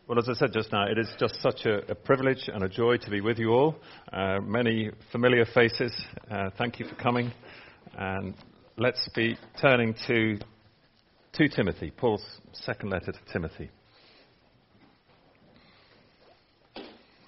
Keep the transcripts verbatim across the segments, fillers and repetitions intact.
Well, as I said just now, it is just such a, a privilege and a joy to be with you all. Uh, many familiar faces. Uh, thank you for coming. And let's be turning to, to Timothy, Paul's second letter to Timothy. It's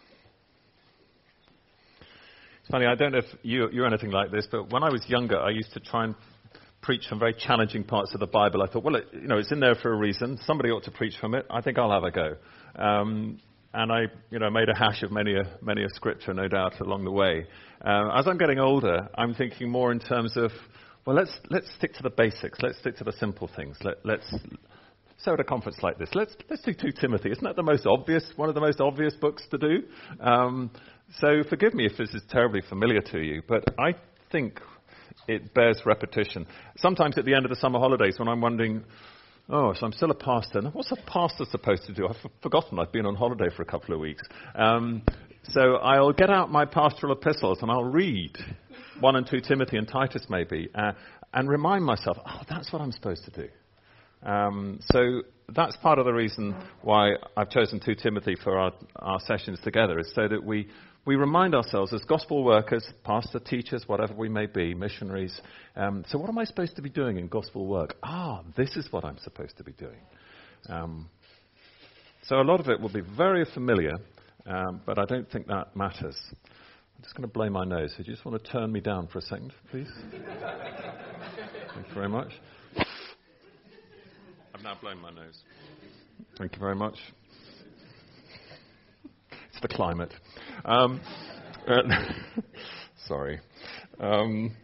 funny, I don't know if you, you're anything like this, but when I was younger, I used to try and preach from very challenging parts of the Bible. I thought, well, it, you know, it's in there for a reason. Somebody ought to preach from it. I think I'll have a go. Um, and I, you know, made a hash of many a many a scripture, no doubt, along the way. Uh, as I'm getting older, I'm thinking more in terms of, well, let's let's stick to the basics. Let's stick to the simple things. Let, let's so at a conference like this, let's let's do two Timothy. Isn't that the most obvious, one of the most obvious books to do? Um, so forgive me if this is terribly familiar to you, but I think it bears repetition. Sometimes at the end of the summer holidays when I'm wondering, oh, so I'm still a pastor. Now, what's a pastor supposed to do? I've forgotten I've been on holiday for a couple of weeks. Um, so I'll get out my pastoral epistles and I'll read one and two Timothy and Titus maybe uh, and remind myself, oh, that's what I'm supposed to do. Um, so that's part of the reason why I've chosen two Timothy for our, our sessions together, is so that we We remind ourselves as gospel workers, pastor, teachers, whatever we may be, missionaries. Um, so what am I supposed to be doing in gospel work? Ah, this is what I'm supposed to be doing. Um, so a lot of it will be very familiar, um, but I don't think that matters. I'm just going to blow my nose. So do you just want to turn me down for a second, please? Thank you very much. I've now blown my nose. Thank you very much. It's the climate. Um, uh, sorry. Um,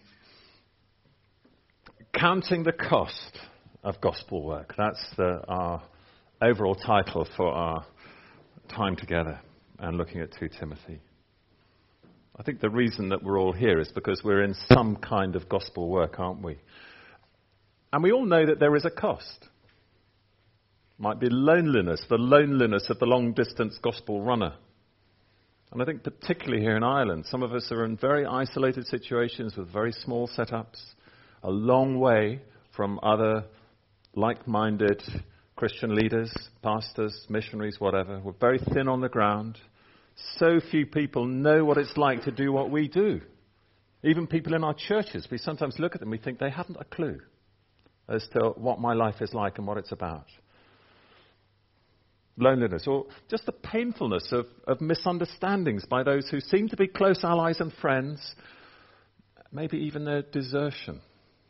counting the cost of gospel work. That's the, our overall title for our time together and looking at two Timothy. I think the reason that we're all here is because we're in some kind of gospel work, aren't we? And we all know that there is a cost. Might be loneliness, the loneliness of the long-distance gospel runner. And I think particularly here in Ireland, some of us are in very isolated situations with very small setups, a long way from other like-minded Christian leaders, pastors, missionaries, whatever. We're very thin on the ground. So few people know what it's like to do what we do. Even people in our churches, we sometimes look at them, we think they haven't a clue as to what my life is like and what it's about. Loneliness, or just the painfulness of, of misunderstandings by those who seem to be close allies and friends, maybe even their desertion.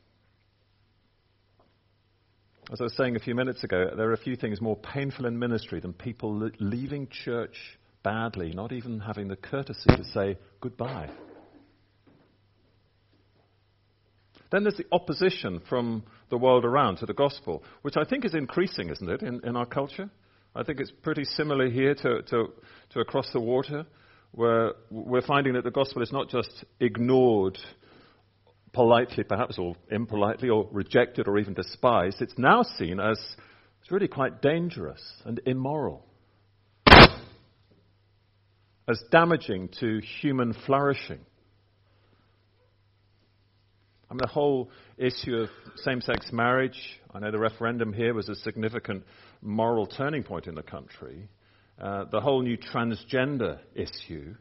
As I was saying a few minutes ago, there are a few things more painful in ministry than people le- leaving church badly, not even having the courtesy to say goodbye. Then there's the opposition from the world around to the gospel, which I think is increasing, isn't it, in, in our culture? I think it's pretty similar here to, to, to across the water, where we're finding that the gospel is not just ignored politely, perhaps, or impolitely, or rejected, or even despised. It's now seen as it's really quite dangerous and immoral, as damaging to human flourishing. I mean, the whole issue of same-sex marriage, I know the referendum here was a significant moral turning point in the country. Uh, the whole new transgender issue.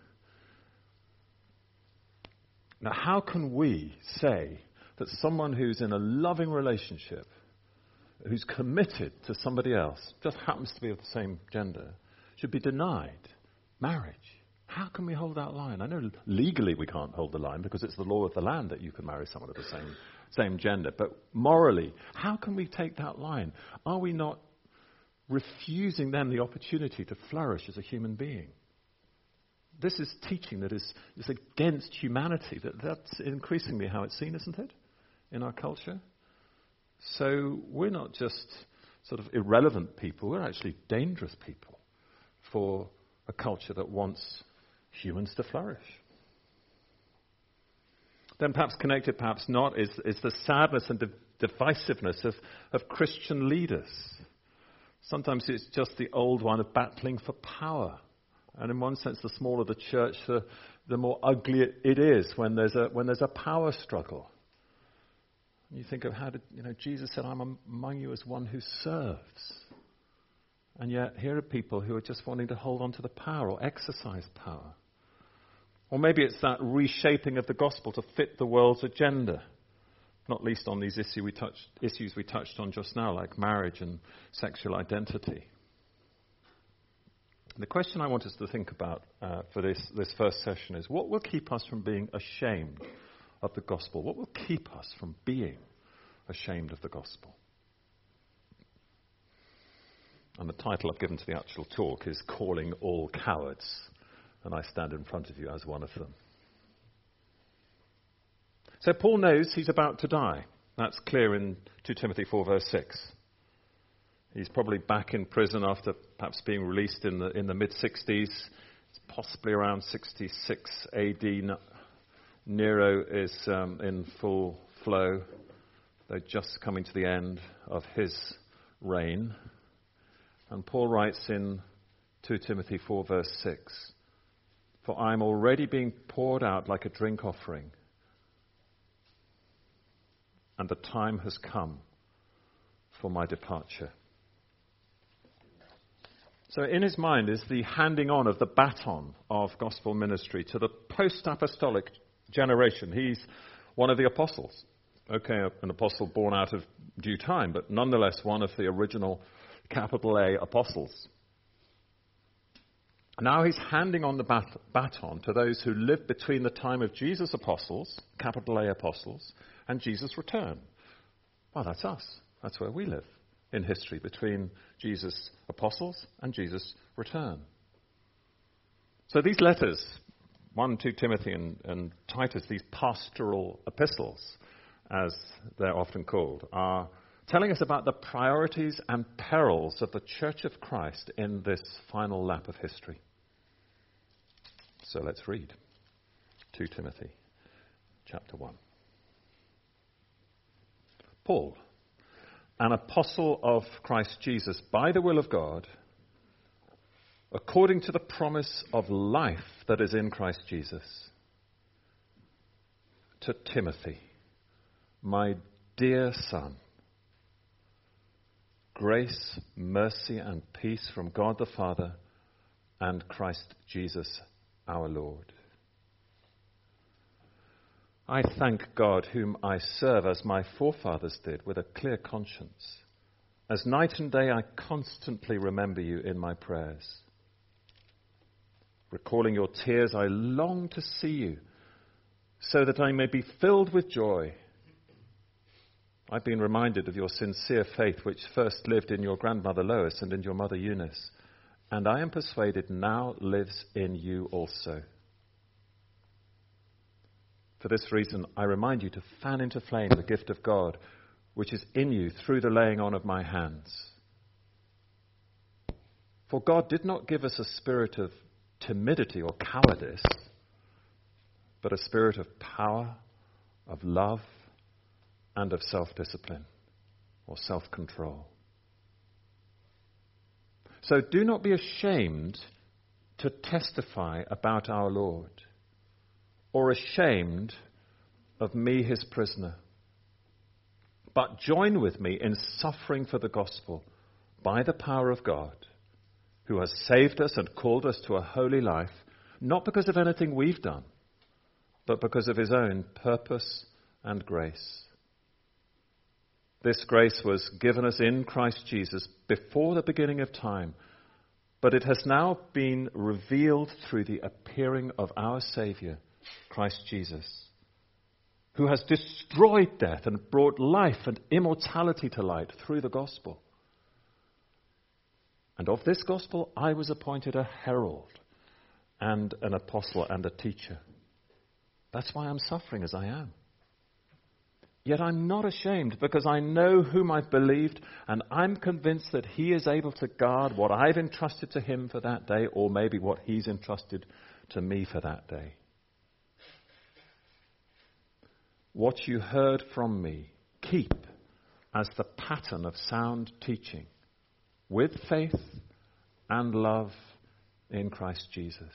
Now, how can we say that someone who's in a loving relationship, who's committed to somebody else, just happens to be of the same gender, should be denied marriage? How can we hold that line? I know legally we can't hold the line because it's the law of the land that you can marry someone of the same same gender. But morally, how can we take that line? Are we not refusing them the opportunity to flourish as a human being? This is teaching that is, is against humanity. That, that's increasingly how it's seen, isn't it, in our culture? So we're not just sort of irrelevant people. We're actually dangerous people for a culture that wants humans to flourish. Then perhaps connected, perhaps not, is, is the sadness and the divisiveness of, of Christian leaders. Sometimes it's just the old one of battling for power. And in one sense, the smaller the church, the, the more ugly it, it is when there's a when there's a power struggle. You think of how did, you know, Jesus said, I'm among you as one who serves. And yet here are people who are just wanting to hold on to the power or exercise power. Or maybe it's that reshaping of the gospel to fit the world's agenda, not least on these issue we touched, issues we touched on just now, like marriage and sexual identity. The question I want us to think about uh, for this, this first session is, what will keep us from being ashamed of the gospel? What will keep us from being ashamed of the gospel? And the title I've given to the actual talk is Calling All Cowards, and I stand in front of you as one of them. So Paul knows he's about to die. That's clear in Second Timothy four verse six. He's probably back in prison after perhaps being released in the in the mid-sixties. It's possibly around sixty-six A D. Nero is um, in full flow. They're just coming to the end of his reign. And Paul writes in Second Timothy four verse six, "For I am already being poured out like a drink offering, and the time has come for my departure." So in his mind is the handing on of the baton of gospel ministry to the post-apostolic generation. He's one of the apostles. Okay, an apostle born out of due time, but nonetheless one of the original capital A apostles. Now he's handing on the bat- baton to those who lived between the time of Jesus' apostles, capital A apostles, and Jesus' return. Well, that's us. That's where we live in history, between Jesus' apostles and Jesus' return. So these letters, First, Second Timothy and, and Titus, these pastoral epistles, as they're often called, are telling us about the priorities and perils of the Church of Christ in this final lap of history. So let's read Second Timothy chapter one. Paul, an apostle of Christ Jesus, by the will of God, according to the promise of life that is in Christ Jesus, to Timothy, my dear son, grace, mercy, and peace from God the Father and Christ Jesus our Lord. I thank God, whom I serve as my forefathers did, with a clear conscience. As night and day I constantly remember you in my prayers. Recalling your tears, I long to see you, so that I may be filled with joy. I've been reminded of your sincere faith, which first lived in your grandmother Lois and in your mother Eunice, and I am persuaded now lives in you also. For this reason, I remind you to fan into flame the gift of God, which is in you through the laying on of my hands. For God did not give us a spirit of timidity or cowardice, but a spirit of power, of love, and of self-discipline or self-control. So do not be ashamed to testify about our Lord, or ashamed of me, his prisoner, but join with me in suffering for the gospel by the power of God, who has saved us and called us to a holy life, not because of anything we've done, but because of his own purpose and grace. This grace was given us in Christ Jesus before the beginning of time, but it has now been revealed through the appearing of our Saviour, Christ Jesus, who has destroyed death and brought life and immortality to light through the gospel. And of this gospel I was appointed a herald and an apostle and a teacher. That's why I'm suffering as I am. Yet I'm not ashamed, because I know whom I've believed, and I'm convinced that he is able to guard what I've entrusted to him for that day, or maybe what he's entrusted to me for that day. What you heard from me, keep as the pattern of sound teaching, with faith and love in Christ Jesus.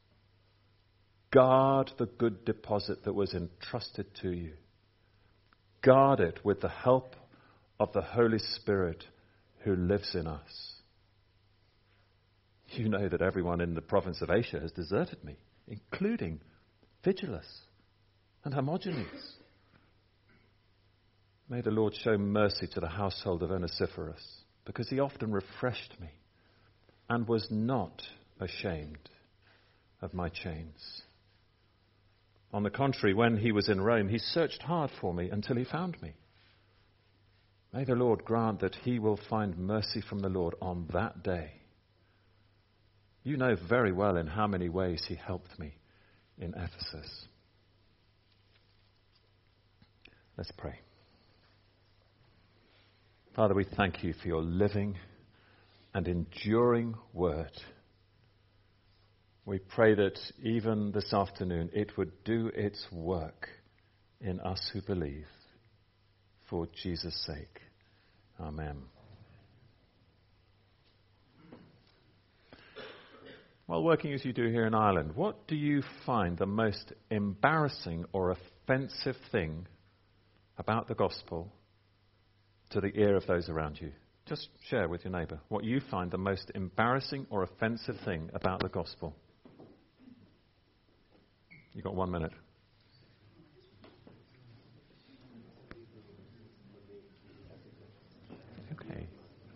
Guard the good deposit that was entrusted to you. Guard it with the help of the Holy Spirit who lives in us. You know that everyone in the province of Asia has deserted me, including Vigilus and Hermogenes. May the Lord show mercy to the household of Onesiphorus, because he often refreshed me and was not ashamed of my chains. On the contrary, when he was in Rome, he searched hard for me until he found me. May the Lord grant that he will find mercy from the Lord on that day. You know very well in how many ways he helped me in Ephesus. Let's pray. Father, we thank you for your living and enduring word. We pray that even this afternoon it would do its work in us who believe. For Jesus' sake. Amen. While working as you do here in Ireland, what do you find the most embarrassing or offensive thing about the gospel to the ear of those around you? Just share with your neighbour what you find the most embarrassing or offensive thing about the gospel. You've got one minute. Okay.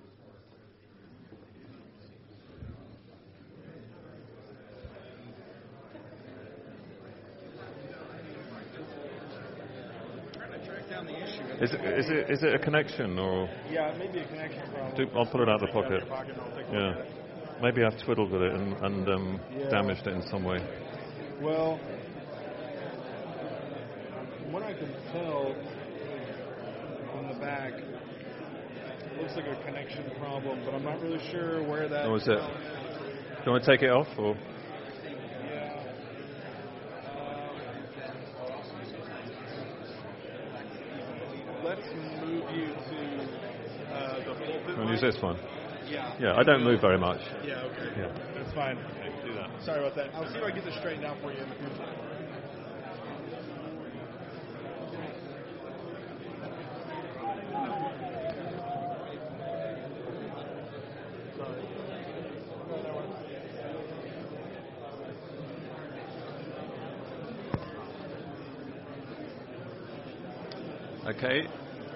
Is it, is it is it a connection or? Yeah, it may be a connection problem. Do, I'll pull it out of the pocket. pocket Yeah, maybe I've twiddled with it and, and um, yeah. damaged it in some way. Well, from what I can tell from the back, it looks like a connection problem, but I'm not really sure where that. Or is it? Do you want to take it off or? Let's move you to uh, the pulpit. Want to use this one? Yeah. Yeah, I don't move very much. Yeah, okay. Yeah. That's fine. Okay, do that. Sorry about that. I'll see if I can get this straightened out for you in the future. Okay.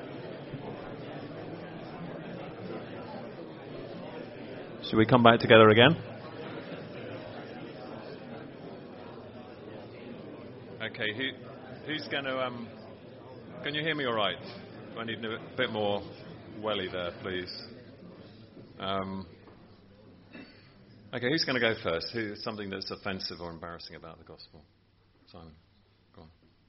Should we come back together again? Okay. Who, who's going to? Um, can you hear me all right? Do I need a bit more welly there, please? Um, okay. Who's going to go first? Who, something that's offensive or embarrassing about the gospel? Simon, go on.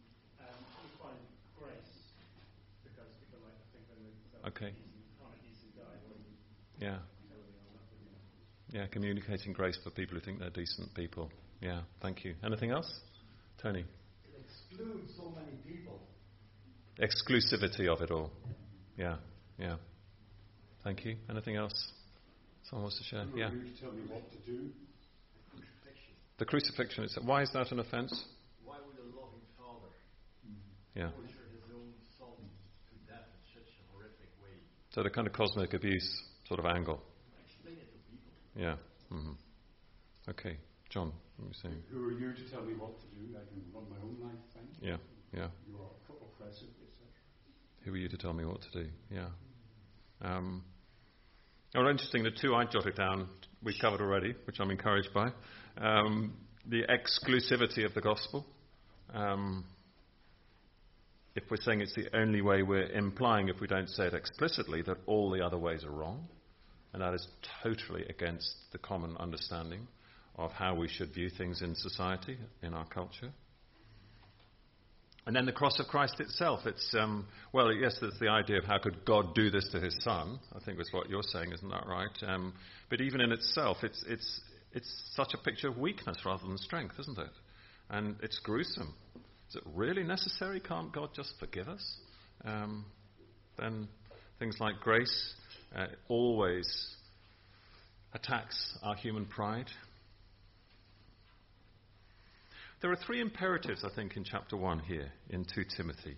Okay. Yeah. Yeah, communicating grace for people who think they're decent people. Yeah, thank you. Anything else? Tony? It excludes so many people. Exclusivity of it all. Yeah, yeah. Thank you. Anything else? Someone wants to share? Who Yeah. are you to tell me what to do? Crucifixion. The crucifixion. Is, why is that an offence? Why would a loving father Yeah. torture his own son to death in such a horrific way? So the kind of cosmic abuse sort of angle. Explain it to people. Yeah. Mm-hmm. Okay. John, what are you saying? Who are you to tell me what to do? I can run my own life, thank you. Yeah, yeah. You are oppressive, et cetera. Who are you to tell me what to do? Yeah. Um, oh, interesting. The two I jotted down we covered already, which I'm encouraged by. Um, the exclusivity of the gospel. Um, if we're saying it's the only way, we're implying, if we don't say it explicitly, that all the other ways are wrong. And that is totally against the common understanding of how we should view things in society, in our culture. And then the cross of Christ itself. It's, um, well, yes, there's the idea of how could God do this to his son. I think that's what you're saying, isn't that right? Um, but even in itself, it's, it's, it's such a picture of weakness rather than strength, isn't it? And it's gruesome. Is it really necessary? Can't God just forgive us? Um, then things like grace uh, always attacks our human pride. There are three imperatives, I think, in chapter one here in Second Timothy.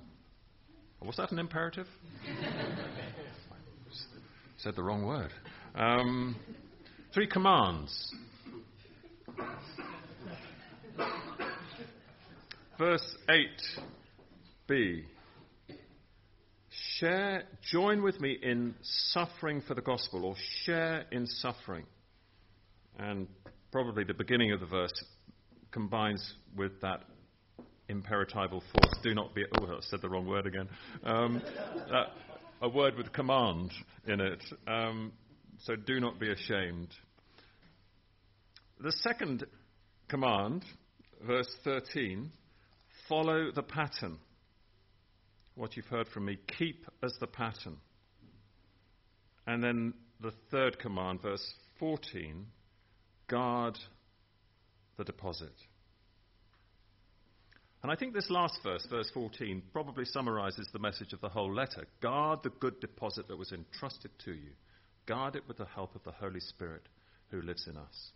Was that an imperative? Said the wrong word. Um, three commands. Verse eight b. Share, join with me in suffering for the gospel, or share in suffering. And probably the beginning of the verse combines with that imperatival force. Do not be. Oh, I said the wrong word again. Um, uh, a word with command in it. Um, so do not be ashamed. The second command, verse thirteen, follow the pattern. What you've heard from me, keep as the pattern. And then the third command, verse fourteen, guard the deposit. And I think this last verse, verse fourteen, probably summarizes the message of the whole letter. Guard the good deposit that was entrusted to you. Guard it with the help of the Holy Spirit who lives in us.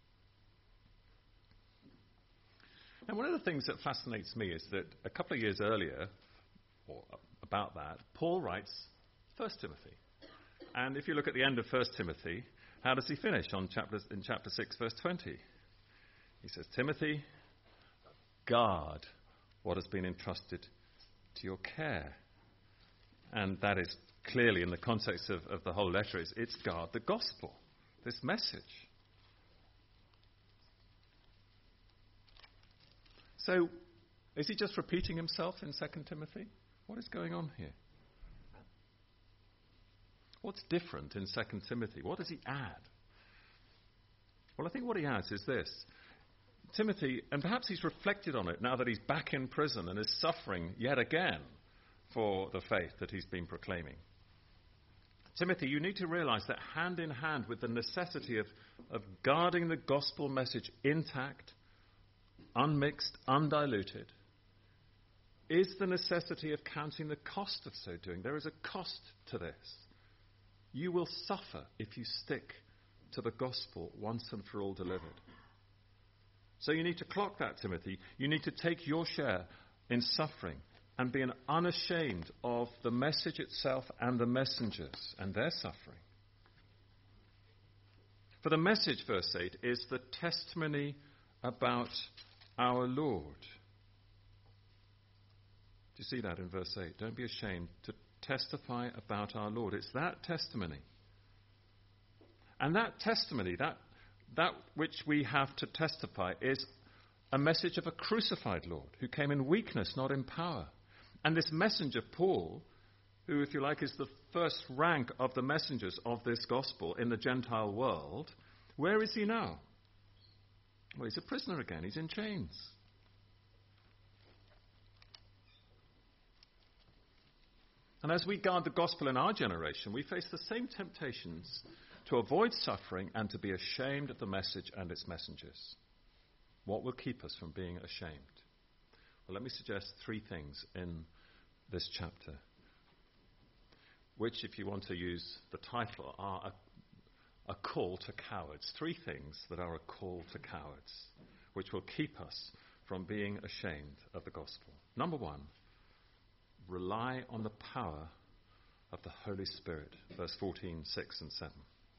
And one of the things that fascinates me is that a couple of years earlier, or about that, Paul writes First Timothy. And if you look at the end of First Timothy, how does he finish on chapter, in chapter six, verse twenty? He says, Timothy, guard what has been entrusted to your care. And that is clearly, in the context of, of the whole letter, is it's guard the gospel, this message. So, is he just repeating himself in Second Timothy? What is going on here? What's different in Second Timothy? What does he add? Well, I think what he adds is this. Timothy, and perhaps he's reflected on it now that he's back in prison and is suffering yet again for the faith that he's been proclaiming. Timothy, you need to realize that hand in hand with the necessity of, of guarding the gospel message intact, unmixed, undiluted, is the necessity of counting the cost of so doing. There is a cost to this. You will suffer if you stick to the gospel once and for all delivered. So you need to clock that, Timothy. You need to take your share in suffering and be unashamed of the message itself and the messengers and their suffering. For the message, verse eight, is the testimony about our Lord. Do you see that in verse eight? Don't be ashamed to testify about our Lord. It's that testimony. And that testimony, that, that which we have to testify, is a message of a crucified Lord who came in weakness, not in power. And this messenger, Paul, who, if you like, is the first rank of the messengers of this gospel in the Gentile world, where is he now? Well, he's a prisoner again. He's in chains. And as we guard the gospel in our generation, we face the same temptations to avoid suffering and to be ashamed of the message and its messengers. What will keep us from being ashamed? Well, let me suggest three things in this chapter, which, if you want to use the title, are a, a call to cowards. Three things that are a call to cowards, which will keep us from being ashamed of the gospel. Number one, rely on the power of the Holy Spirit. Verse fourteen, six and seven.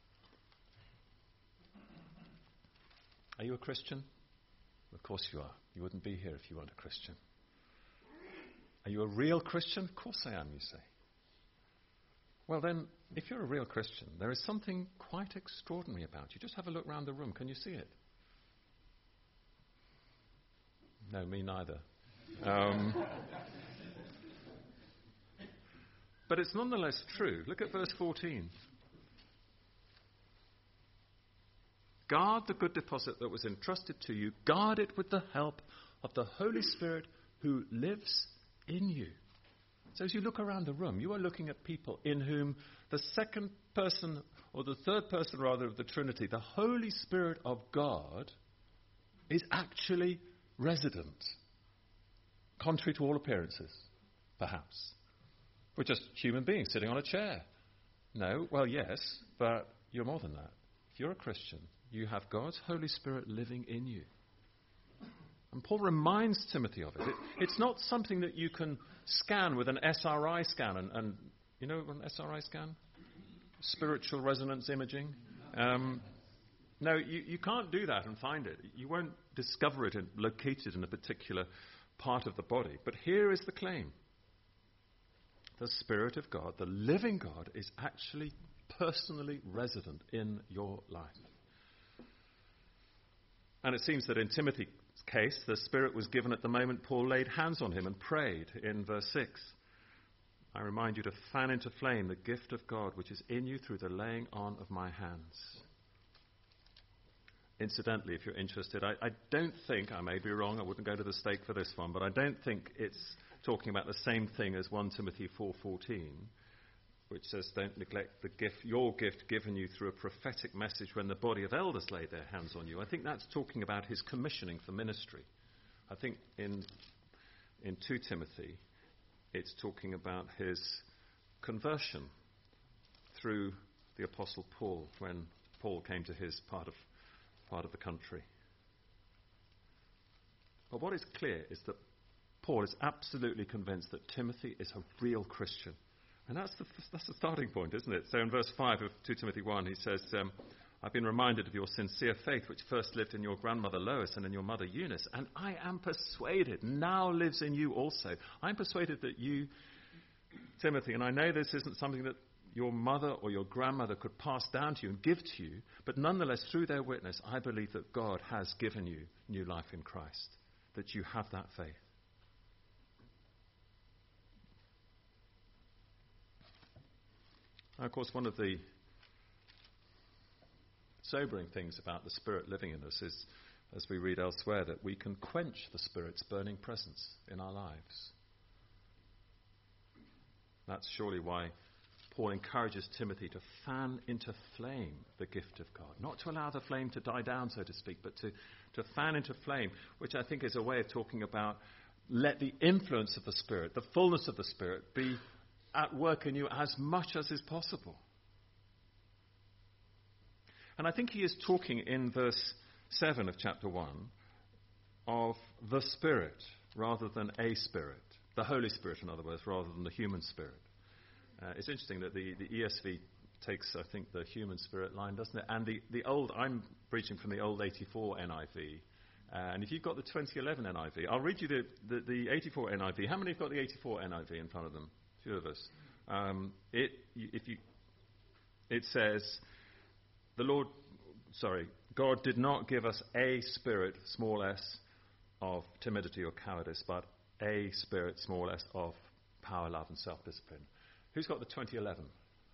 Are you a Christian? Of course you are. You wouldn't be here if you weren't a Christian. Are you a real Christian? Of course I am, you say. Well then, if you're a real Christian, there is something quite extraordinary about you. Just have a look around the room. Can you see it? No, me neither. Um, but it's nonetheless true. Look at verse fourteen. Guard the good deposit that was entrusted to you. Guard it with the help of the Holy Spirit who lives in you. So as you look around the room, you are looking at people in whom the second person, or the third person rather, of the Trinity, the Holy Spirit of God, is actually resident. Contrary to all appearances, perhaps. We're just human beings sitting on a chair. No, well, yes, but you're more than that. If you're a Christian, you have God's Holy Spirit living in you. And Paul reminds Timothy of it. it. It's not something that you can scan with an S R I scan. And, and you know an S R I scan? spiritual resonance imaging? Um, no, you, you can't do that and find it. You won't discover it and locate it in a particular part of the body. But here is the claim. The Spirit of God, the living God, is actually personally resident in your life. And it seems that in Timothy's case, the Spirit was given at the moment Paul laid hands on him and prayed in verse six. I remind you to fan into flame the gift of God which is in you through the laying on of my hands. Incidentally, if you're interested, I, I don't think, I may be wrong, I wouldn't go to the stake for this one, but I don't think it's talking about the same thing as First Timothy four fourteen, which says, don't neglect the gift, your gift given you through a prophetic message when the body of elders laid their hands on you. I think that's talking about his commissioning for ministry. I think in in Second Timothy, it's talking about his conversion through the Apostle Paul when Paul came to his part of part of the country. But what is clear is that Paul is absolutely convinced that Timothy is a real Christian. And that's the, that's the starting point, isn't it? So in verse five of Second Timothy one, he says, um, I've been reminded of your sincere faith, which first lived in your grandmother Lois and in your mother Eunice, and I am persuaded, now lives in you also. I'm persuaded that you, Timothy, and I know this isn't something that your mother or your grandmother could pass down to you and give to you, but nonetheless, through their witness, I believe that God has given you new life in Christ, that you have that faith. Now, of course, one of the sobering things about the Spirit living in us is, as we read elsewhere, that we can quench the Spirit's burning presence in our lives. That's surely why Paul encourages Timothy to fan into flame the gift of God. Not to allow the flame to die down, so to speak, but to, to fan into flame, which I think is a way of talking about let the influence of the Spirit, the fullness of the Spirit, be at work in you as much as is possible. And I think he is talking in verse seven of chapter one of the Spirit rather than a spirit. The Holy Spirit, in other words, rather than the human spirit. Uh, it's interesting that the, the E S V takes, I think, the human spirit line, doesn't it? And the, the old, I'm preaching from the old eighty-four N I V. Uh, and if you've got the twenty eleven N I V, I'll read you the, the, the eighty-four N I V. How many have got the eighty-four N I V in front of them? A few of us. Um, it, if you, it says, the Lord, sorry, God did not give us a spirit, small s, of timidity or cowardice, but a spirit, small s, of power, love, and self-discipline. Who's got the twenty eleven?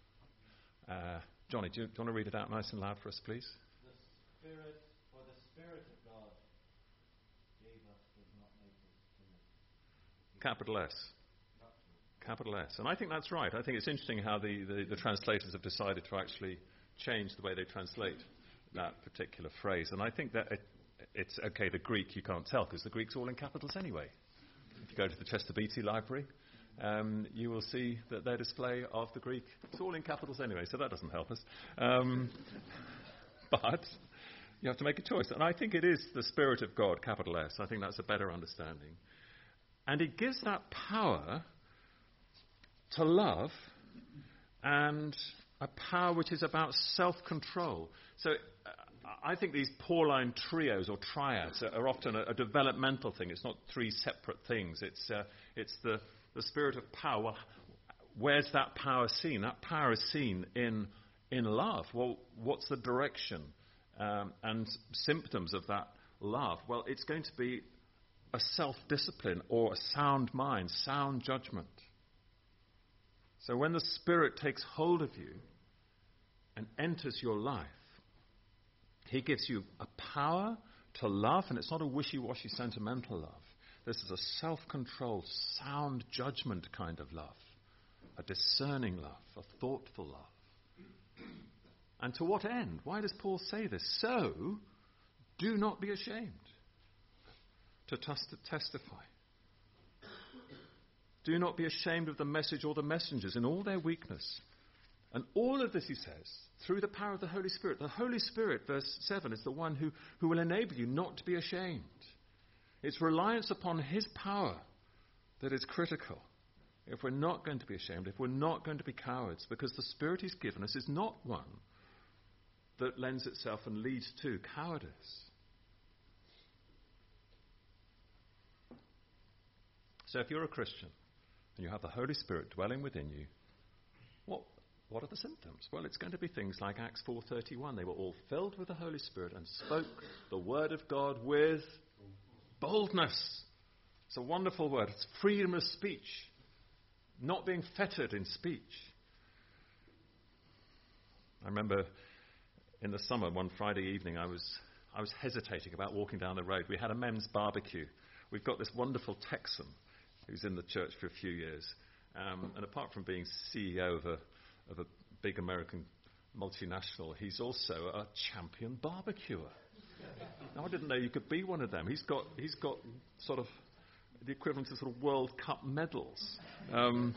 Uh, Johnny, do you, do you want to read it out nice and loud for us, please? The Spirit, for the Spirit of God gave us, did not make us timid. Capital S. Capital S. And I think that's right. I think it's interesting how the, the, the translators have decided to actually change the way they translate that particular phrase. And I think that it, it's, okay, the Greek you can't tell because the Greek's all in capitals anyway. If you go to the Chester Beatty Library, um, you will see that their display of the Greek, it's all in capitals anyway, so that doesn't help us. Um, but you have to make a choice. And I think it is the Spirit of God, capital S. I think that's a better understanding. And it gives that power to love, and a power which is about self-control. So uh, I think these Pauline trios or triads are, are often a, a developmental thing. It's not three separate things. It's uh, it's the, the spirit of power. Well, where's that power seen? That power is seen in in love. Well, what's the direction um, and symptoms of that love? Well, it's going to be a self-discipline or a sound mind, sound judgment. So when the Spirit takes hold of you and enters your life, He gives you a power to love, and it's not a wishy-washy sentimental love. This is a self-controlled, sound judgment kind of love, a discerning love, a thoughtful love. And to what end? Why does Paul say this? So, do not be ashamed to tes- testify. Do not be ashamed of the message or the messengers in all their weakness. And all of this, he says, through the power of the Holy Spirit. The Holy Spirit, verse seven, is the one who, who will enable you not to be ashamed. It's reliance upon His power that is critical if we're not going to be ashamed, if we're not going to be cowards, because the Spirit He's given us is not one that lends itself and leads to cowardice. So if you're a Christian and you have the Holy Spirit dwelling within you, what what are the symptoms? Well, it's going to be things like Acts four thirty-one. They were all filled with the Holy Spirit and spoke the word of God with boldness. It's a wonderful word. It's freedom of speech, not being fettered in speech. I remember in the summer, one Friday evening, I was I was hesitating about walking down the road. We had a men's barbecue. We've got this wonderful Texan who's in the church for a few years. Um, and apart from being C E O of a, of a big American multinational, he's also a champion barbecuer. Now, I didn't know you could be one of them. He's got he's got sort of the equivalent of sort of World Cup medals. Um,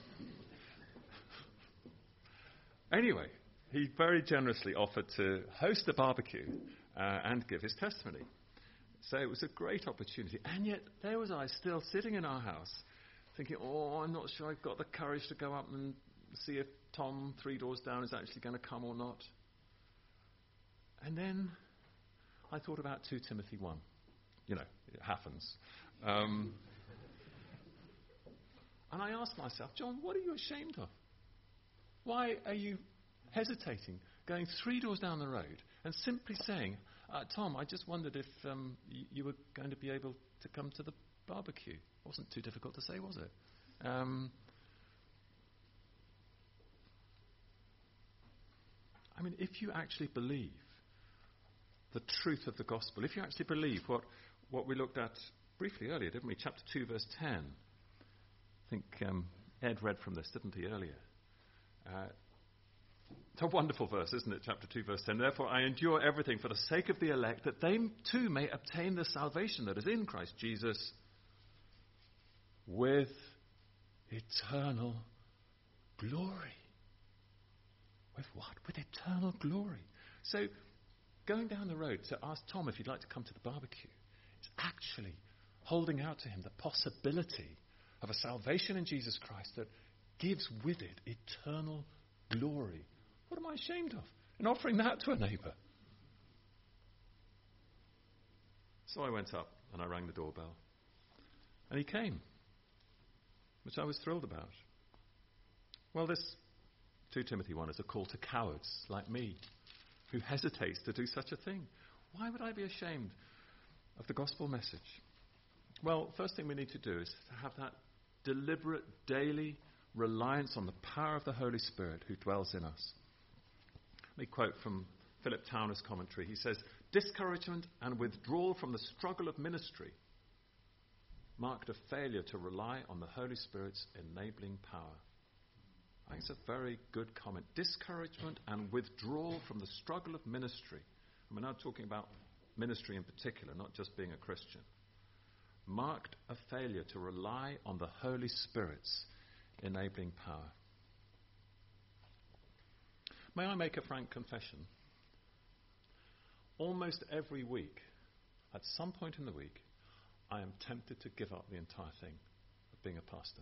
anyway, he very generously offered to host a barbecue uh, and give his testimony. So it was a great opportunity. And yet, there was I still sitting in our house thinking, oh, I'm not sure I've got the courage to go up and see if Tom, three doors down, is actually going to come or not. And then I thought about two Timothy one. You know, it happens. Um, and I asked myself, John, what are you ashamed of? Why are you hesitating, going three doors down the road and simply saying, uh, Tom, I just wondered if um, y- you were going to be able to come to the barbecue. It wasn't too difficult to say, was it? Um, I mean, if you actually believe the truth of the gospel, if you actually believe what, what we looked at briefly earlier, didn't we? Chapter two, verse ten. I think um, Ed read from this, didn't he, earlier? Uh, it's a wonderful verse, isn't it? Chapter two, verse ten. Therefore, I endure everything for the sake of the elect, that they too may obtain the salvation that is in Christ Jesus with eternal glory. With what? With eternal glory. So, going down the road to ask Tom if he'd like to come to the barbecue is actually holding out to him the possibility of a salvation in Jesus Christ that gives with it eternal glory. What am I ashamed of in offering that to a neighbour? So I went up and I rang the doorbell. And he came, which I was thrilled about. Well, this two Timothy one is a call to cowards like me, who hesitates to do such a thing. Why would I be ashamed of the gospel message? Well, first thing we need to do is to have that deliberate daily reliance on the power of the Holy Spirit who dwells in us. Let me quote from Philip Towner's commentary. He says, discouragement and withdrawal from the struggle of ministry marked a failure to rely on the Holy Spirit's enabling power. I think it's a very good comment. Discouragement and withdrawal from the struggle of ministry. And we're now talking about ministry in particular, not just being a Christian. Marked a failure to rely on the Holy Spirit's enabling power. May I make a frank confession? Almost every week, at some point in the week, I am tempted to give up the entire thing of being a pastor.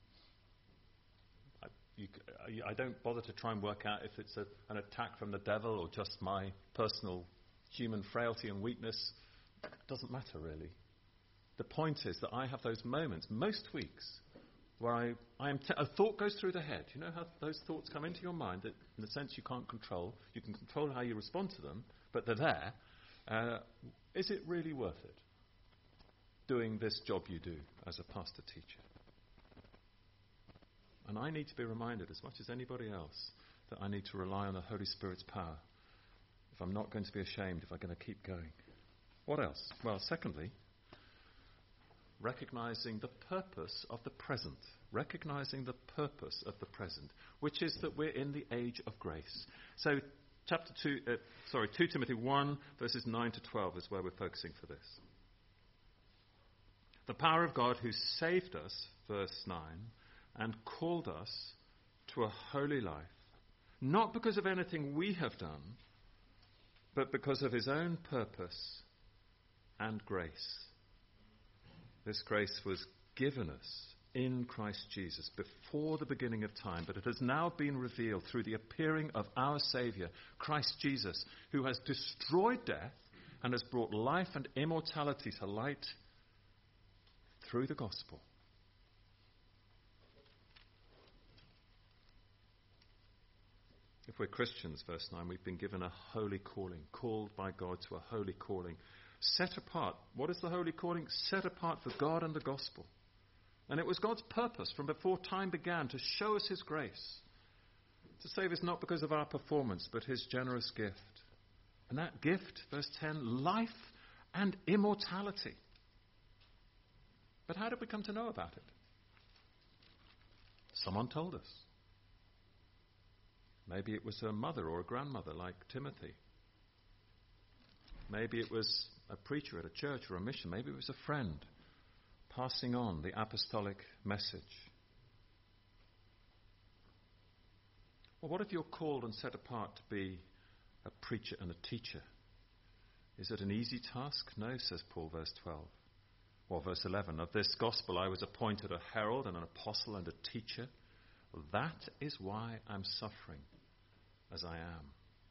I, you, I don't bother to try and work out if it's a, an attack from the devil or just my personal human frailty and weakness. It doesn't matter, really. The point is that I have those moments, most weeks, where I, I am t- a thought goes through the head. You know how those thoughts come into your mind that, in a sense, you can't control. You can control how you respond to them, but they're there. Uh, is it really worth it, doing this job you do as a pastor-teacher? And I need to be reminded, as much as anybody else, that I need to rely on the Holy Spirit's power if I'm not going to be ashamed, if I'm going to keep going. What else? Well, secondly, recognizing the purpose of the present. Recognizing the purpose of the present, which is that we're in the age of grace. So, chapter two, uh, sorry, two Timothy one, verses nine to twelve is where we're focusing for this. The power of God who saved us, verse nine, and called us to a holy life, not because of anything we have done, but because of his own purpose and grace. This grace was given us in Christ Jesus before the beginning of time, but it has now been revealed through the appearing of our Saviour, Christ Jesus, who has destroyed death and has brought life and immortality to light through the gospel. If we're Christians, verse nine, we've been given a holy calling, called by God to a holy calling, set apart. What is the holy calling? Set apart for God and the gospel. And it was God's purpose from before time began to show us his grace, to save us not because of our performance, but his generous gift. And that gift, verse ten, life and immortality. But how did we come to know about it? Someone told us. Maybe it was a mother or a grandmother like Timothy. Maybe it was a preacher at a church or a mission. Maybe it was a friend passing on the apostolic message. Well, what if you're called and set apart to be a preacher and a teacher? Is it an easy task? No, says Paul, verse twelve. Or verse eleven, of this gospel I was appointed a herald and an apostle and a teacher. That is why I'm suffering as I am.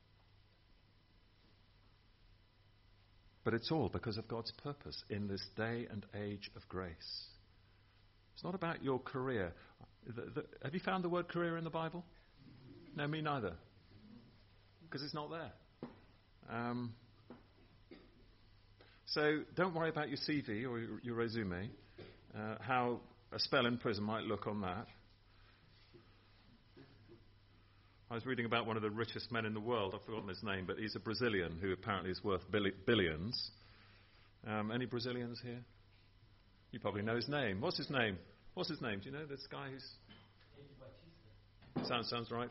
But it's all because of God's purpose in this day and age of grace. It's not about your career. The, the, have you found the word career in the Bible? No, me neither. Because it's not there. Um, so don't worry about your C V or your, your resume, uh, how a spell in prison might look on that. I was reading about one of the richest men in the world. I've forgotten his name, but he's a Brazilian who apparently is worth billi- billions. Um, any Brazilians here? You probably know his name. What's his name? What's his name? Do you know this guy who's... Sounds, sounds right.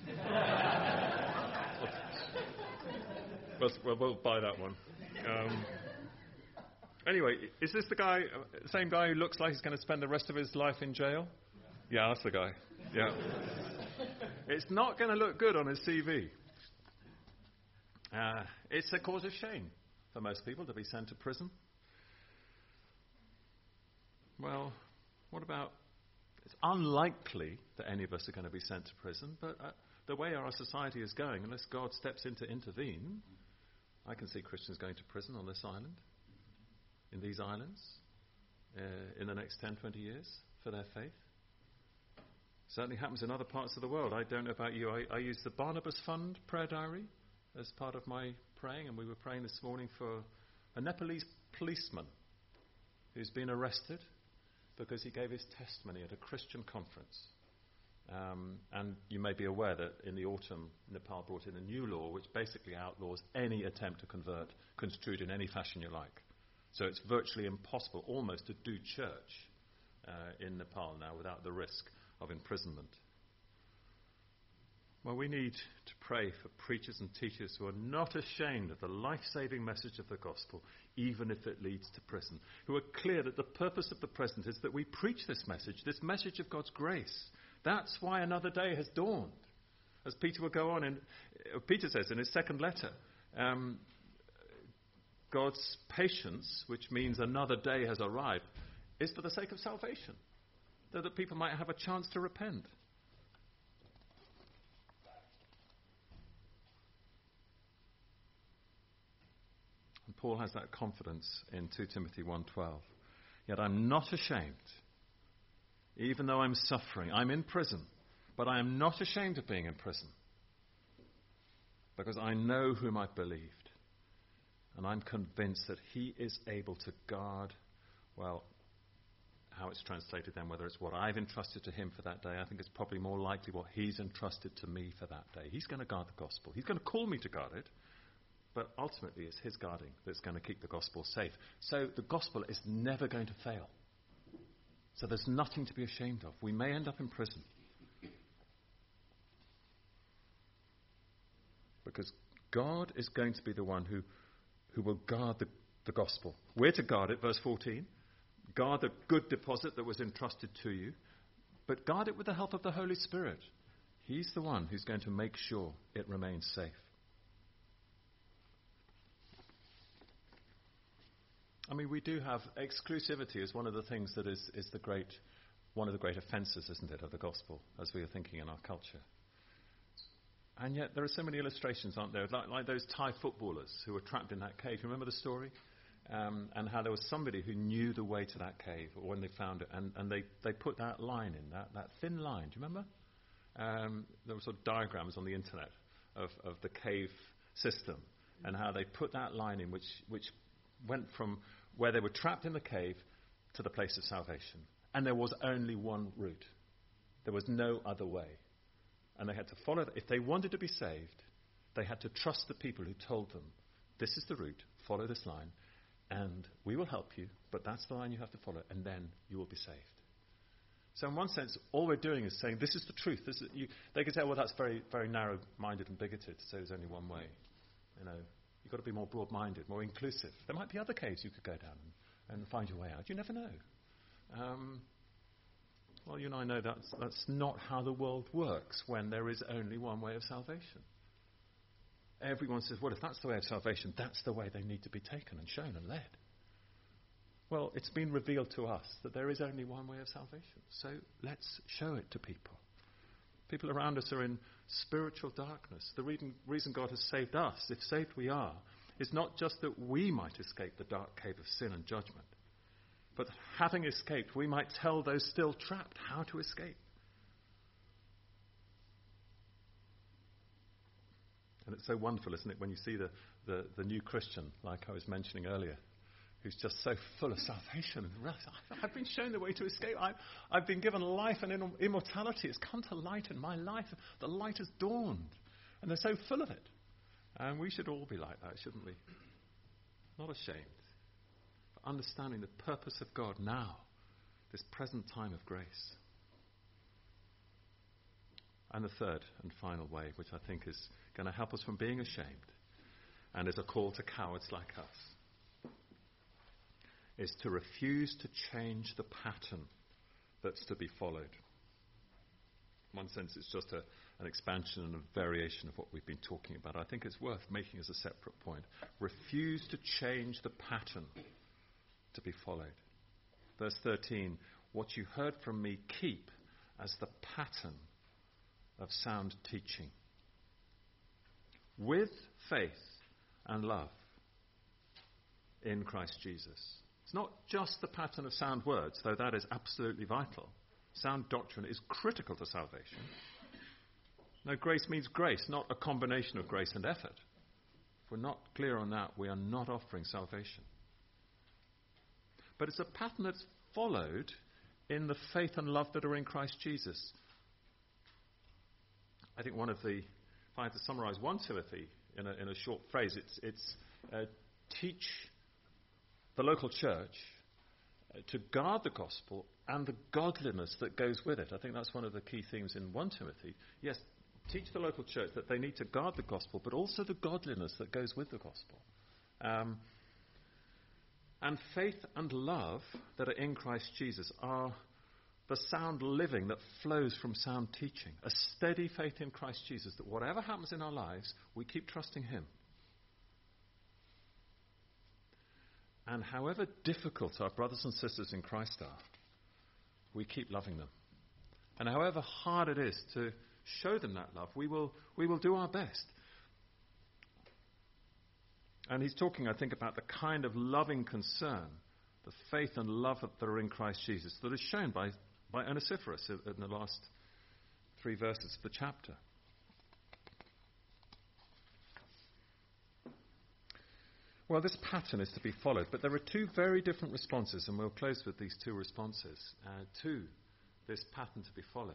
well, well, we'll buy that one. Um, anyway, is this the guy, uh, same guy who looks like he's going to spend the rest of his life in jail? Yeah, that's the guy. Yeah. It's not going to look good on his C V. Uh, it's a cause of shame for most people to be sent to prison. Well, what about... It's unlikely that any of us are going to be sent to prison, but uh, the way our society is going, unless God steps in to intervene, I can see Christians going to prison on this island, in these islands, uh, in the next ten, twenty years for their faith. Certainly happens in other parts of the world. I don't know about you. I, I use the Barnabas Fund prayer diary as part of my praying, and we were praying this morning for a Nepalese policeman who's been arrested because he gave his testimony at a Christian conference. Um, and you may be aware that in the autumn, Nepal brought in a new law which basically outlaws any attempt to convert, construed in any fashion you like. So it's virtually impossible almost to do church uh, in Nepal now without the risk of imprisonment. Well, we need to pray for preachers and teachers who are not ashamed of the life-saving message of the gospel, even if it leads to prison, who are clear that the purpose of the present is that we preach this message, this message of God's grace. That's why another day has dawned. As Peter will go on, and Peter says in his second letter, um, God's patience, which means another day has arrived, is for the sake of salvation, so that people might have a chance to repent. And Paul has that confidence in two Timothy one twelve. Yet I'm not ashamed, even though I'm suffering. I'm in prison, but I am not ashamed of being in prison, because I know whom I've believed, and I'm convinced that he is able to guard, well, how it's translated then, whether it's what I've entrusted to him for that day. I think it's probably more likely what he's entrusted to me for that day. He's going to guard the gospel. He's going to call me to guard it, but ultimately it's his guarding that's going to keep the gospel safe. So the gospel is never going to fail. So there's nothing to be ashamed of. We may end up in prison, because God is going to be the one who, who will guard the, the gospel. We're to guard it, verse fourteen. Guard the good deposit that was entrusted to you, but guard it with the help of the Holy Spirit. He's the one who's going to make sure it remains safe. I mean, we do have exclusivity as one of the things that is, is the great one of the great offences, isn't it, of the gospel, as we are thinking in our culture. And yet there are so many illustrations, aren't there, like, like those Thai footballers who were trapped in that cave. You remember the story? Um, and how there was somebody who knew the way to that cave, or when they found it, and, and they, they put that line in, that, that thin line. Do you remember? Um, there were sort of diagrams on the internet of, of the cave system, and how they put that line in, which, which went from where they were trapped in the cave to the place of salvation. And there was only one route. There was no other way. And they had to follow that. If they wanted to be saved, they had to trust the people who told them, this is the route, follow this line, and we will help you, but that's the line you have to follow, and then you will be saved. So in one sense, all we're doing is saying, this is the truth. This is, you, they could say, well, that's very, very narrow-minded and bigoted to say there's only one way. You know, you've got to be more broad-minded, more inclusive. There might be other caves you could go down and, and find your way out. You never know. Um, well, you and I know that's, that's not how the world works when there is only one way of salvation. Everyone says, well, if that's the way of salvation, that's the way they need to be taken and shown and led. Well, it's been revealed to us that there is only one way of salvation. So let's show it to people. People around us are in spiritual darkness. The reason, reason God has saved us, if saved we are, is not just that we might escape the dark cave of sin and judgment, but having escaped, we might tell those still trapped how to escape. And it's so wonderful, isn't it, when you see the, the, the new Christian, like I was mentioning earlier, who's just so full of salvation and realize, I've been shown the way to escape. I've, I've been given life and immortality. It's come to light in my life. The light has dawned. And they're so full of it. And we should all be like that, shouldn't we? Not ashamed. But understanding the purpose of God now, this present time of grace. And the third and final way, which I think is going to help us from being ashamed, and is a call to cowards like us, is to refuse to change the pattern that's to be followed. In one sense, it's just a, an expansion and a variation of what we've been talking about. I think it's worth making as a separate point. Refuse to change the pattern to be followed. Verse thirteen, what you heard from me, keep as the pattern of sound teaching, with faith and love in Christ Jesus. It's not just the pattern of sound words, though that is absolutely vital. Sound doctrine is critical to salvation. No, grace means grace, not a combination of grace and effort. If we're not clear on that, we are not offering salvation. But it's a pattern that's followed in the faith and love that are in Christ Jesus. I think one of the, if I had to summarize First Timothy in a, in a short phrase, it's, it's uh, teach the local church uh, to guard the gospel and the godliness that goes with it. I think that's one of the key themes in First Timothy. Yes, teach the local church that they need to guard the gospel, but also the godliness that goes with the gospel. Um, and faith and love that are in Christ Jesus are the sound living that flows from sound teaching. A steady faith in Christ Jesus that whatever happens in our lives, we keep trusting Him. And however difficult our brothers and sisters in Christ are, we keep loving them. And however hard it is to show them that love, we will, we will do our best. And he's talking, I think, about the kind of loving concern, the faith and love that are in Christ Jesus, that is shown by by Onesiphorus in the last three verses of the chapter. Well, this pattern is to be followed, but there are two very different responses, and we'll close with these two responses uh, to this pattern to be followed.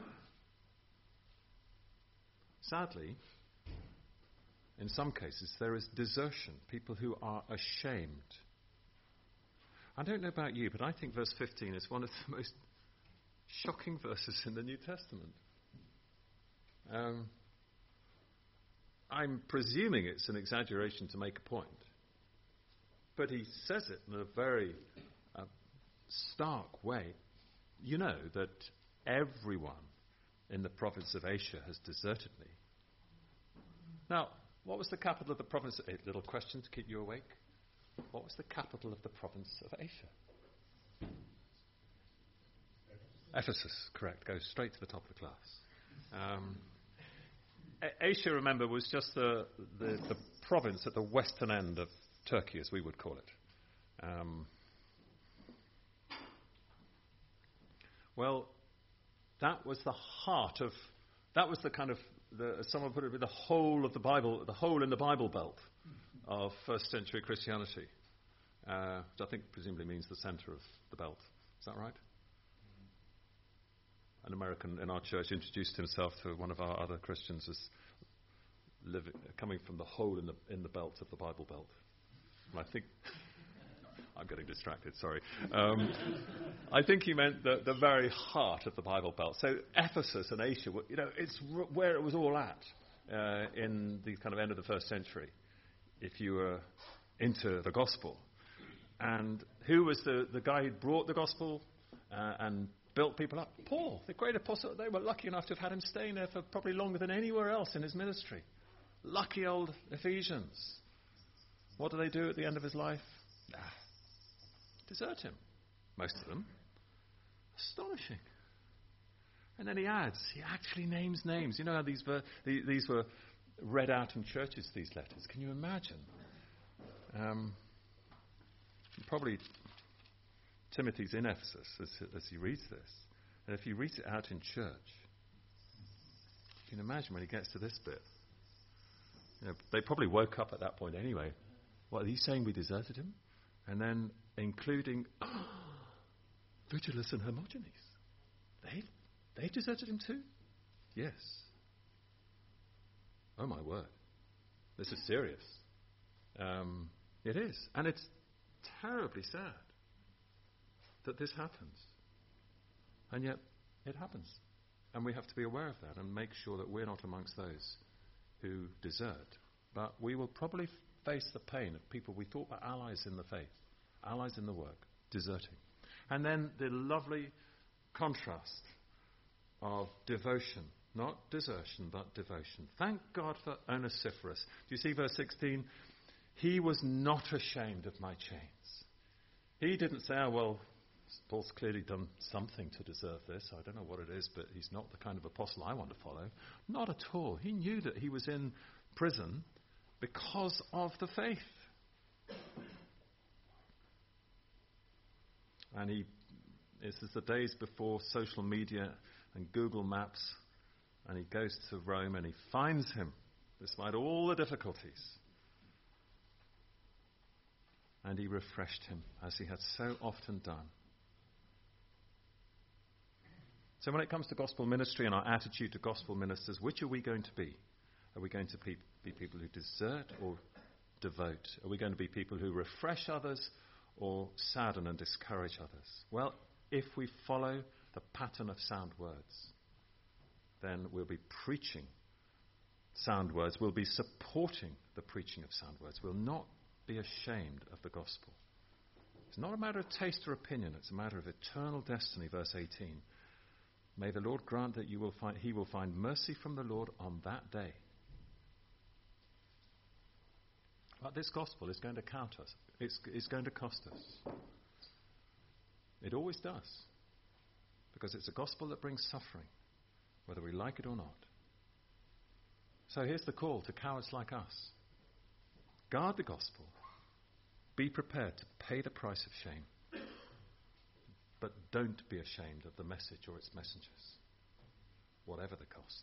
Sadly, in some cases, there is desertion, people who are ashamed. I don't know about you, but I think verse fifteen is one of the most shocking verses in the New Testament. Um, I'm presuming it's an exaggeration to make a point, but he says it in a very uh, stark way. You know that everyone in the province of Asia has deserted me. Now, what was the capital of the province? A little question to keep you awake. What was the capital of the province of Asia? Ephesus, correct. Go straight to the top of the class. Um, A- Asia, remember, was just the, the, the province at the western end of Turkey, as we would call it. Um, well, that was the heart of, that was the kind of, the, as someone put it, the whole of the Bible, the hole in the Bible belt of first century Christianity, uh, which I think presumably means the center of the belt. Is that right? An American in our church introduced himself to one of our other Christians as living, coming from the hole in the in the belt of the Bible belt. And I think I'm getting distracted. Sorry. Um, I think he meant the, the very heart of the Bible belt. So Ephesus and Asia, were, you know, it's r- where it was all at uh, in the kind of end of the first century. If you were into the gospel, and who was the the guy who brought the gospel uh, and built people up? Paul, the great apostle. They were lucky enough to have had him staying there for probably longer than anywhere else in his ministry. Lucky old Ephesians. What do they do at the end of his life? Ah, desert him. Most of them. Astonishing. And then he adds, he actually names names. You know how these were, these were read out in churches, these letters. Can you imagine? Um, probably Timothy's in Ephesus as, as he reads this. And if he reads it out in church, you can imagine when he gets to this bit. You know, they probably woke up at that point anyway. What, are you saying we deserted him? And then including oh, Vigilus and Hermogenes. They've, they've deserted him too? Yes. Oh my word. This is serious. Um, it is. And it's terribly sad that this happens. And yet, it happens. And we have to be aware of that and make sure that we're not amongst those who desert. But we will probably face the pain of people we thought were allies in the faith, allies in the work, deserting. And then the lovely contrast of devotion, not desertion, but devotion. Thank God for Onesiphorus. Do you see verse sixteen? He was not ashamed of my chains. He didn't say, oh, well, Paul's clearly done something to deserve this. I don't know what it is, but he's not the kind of apostle I want to follow. Not at all. He knew that he was in prison because of the faith. And he, this is the days before social media and Google Maps, and he goes to Rome and he finds him, despite all the difficulties. And he refreshed him, as he had so often done. So when it comes to gospel ministry and our attitude to gospel ministers, which are we going to be? Are we going to be, be people who desert or devote? Are we going to be people who refresh others or sadden and discourage others? Well, if we follow the pattern of sound words, then we'll be preaching sound words. We'll be supporting the preaching of sound words. We'll not be ashamed of the gospel. It's not a matter of taste or opinion. It's a matter of eternal destiny, verse eighteen. May the Lord grant that you will find, he will find mercy from the Lord on that day. But this gospel is going to count us. It's, it's going to cost us. It always does. Because it's a gospel that brings suffering, whether we like it or not. So here's the call to cowards like us. Guard the gospel. Be prepared to pay the price of shame. But don't be ashamed of the message or its messengers, whatever the cost.